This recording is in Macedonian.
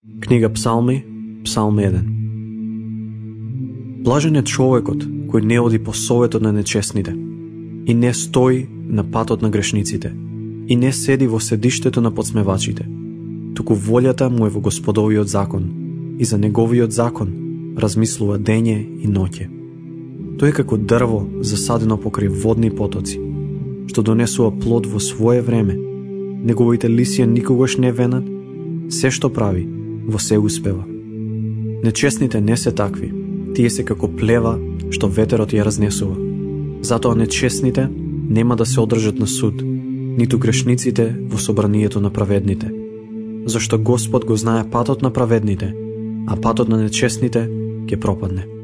Книга Псалми, Псалм 1. Блажен е човекот кој не оди по советот на нечестните и не стои на патот на грешниците и не седи во седиштето на подсмевачите, туку волјата му е во Господовиот закон и за неговиот закон размислува дење и ноќе. Тој е како дрво засадено покрај водни потоци, што донесува плод во свое време. Неговите лисија никогаш не венат, се што прави, во се успева. Нечестните не се такви, тие се како плева што ветерот ја разнесува. Затоа нечестните нема да се одржат на суд, ниту грешниците во собранието на праведните. Зашто Господ го знае патот на праведните, а патот на нечестните ќе пропадне.